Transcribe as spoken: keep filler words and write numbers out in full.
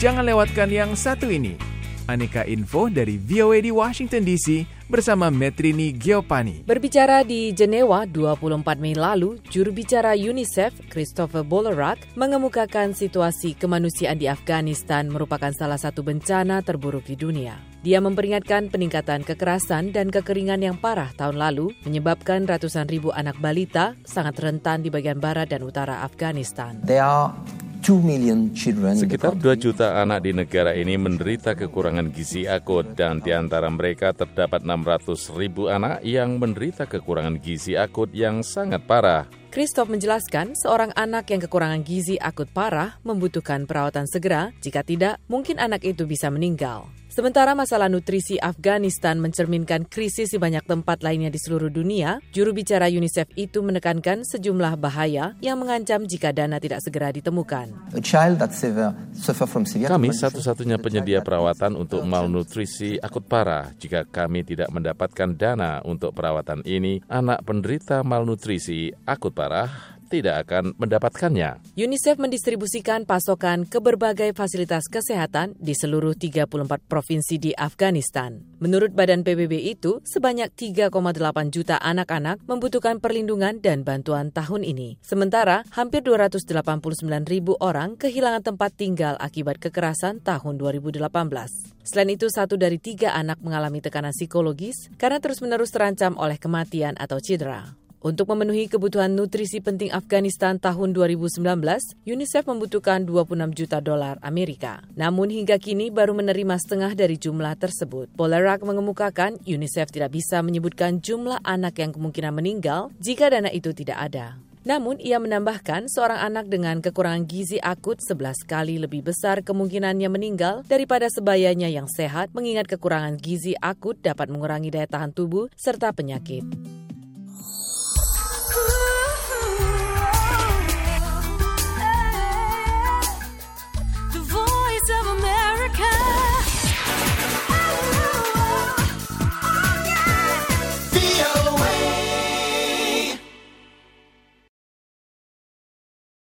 Jangan lewatkan yang satu ini. Aneka info dari V O A di Washington D C bersama Metrini Giopani. Berbicara di Jenewa dua puluh empat Mei lalu, juru bicara UNICEF, Christopher Bolarak, mengemukakan situasi kemanusiaan di Afghanistan merupakan salah satu bencana terburuk di dunia. Dia memperingatkan peningkatan kekerasan dan kekeringan yang parah tahun lalu menyebabkan ratusan ribu anak balita sangat rentan di bagian barat dan utara Afghanistan. There are two million children. Sekitar dua juta anak di negara ini menderita kekurangan gizi akut dan di antara mereka terdapat enam ratus ribu anak yang menderita kekurangan gizi akut yang sangat parah. Christoph menjelaskan seorang anak yang kekurangan gizi akut parah membutuhkan perawatan segera, jika tidak mungkin anak itu bisa meninggal. Sementara masalah nutrisi Afghanistan mencerminkan krisis di banyak tempat lainnya di seluruh dunia, juru bicara UNICEF itu menekankan sejumlah bahaya yang mengancam jika dana tidak segera ditemukan. Kami satu-satunya penyedia perawatan untuk malnutrisi akut parah. Jika kami tidak mendapatkan dana untuk perawatan ini, anak penderita malnutrisi akut parah tidak akan mendapatkannya. UNICEF mendistribusikan pasokan ke berbagai fasilitas kesehatan di seluruh tiga puluh empat provinsi di Afghanistan. Menurut Badan P B B itu, sebanyak tiga koma delapan juta anak-anak membutuhkan perlindungan dan bantuan tahun ini. Sementara, hampir dua ratus delapan puluh sembilan ribu orang kehilangan tempat tinggal akibat kekerasan tahun dua ribu delapan belas. Selain itu, satu dari tiga anak mengalami tekanan psikologis karena terus-menerus terancam oleh kematian atau cedera. Untuk memenuhi kebutuhan nutrisi penting Afghanistan tahun dua ribu sembilan belas, UNICEF membutuhkan dua puluh enam juta dolar Amerika. Namun hingga kini baru menerima setengah dari jumlah tersebut. Bolarak mengemukakan UNICEF tidak bisa menyebutkan jumlah anak yang kemungkinan meninggal jika dana itu tidak ada. Namun ia menambahkan seorang anak dengan kekurangan gizi akut sebelas kali lebih besar kemungkinannya meninggal daripada sebayanya yang sehat, mengingat kekurangan gizi akut dapat mengurangi daya tahan tubuh serta penyakit.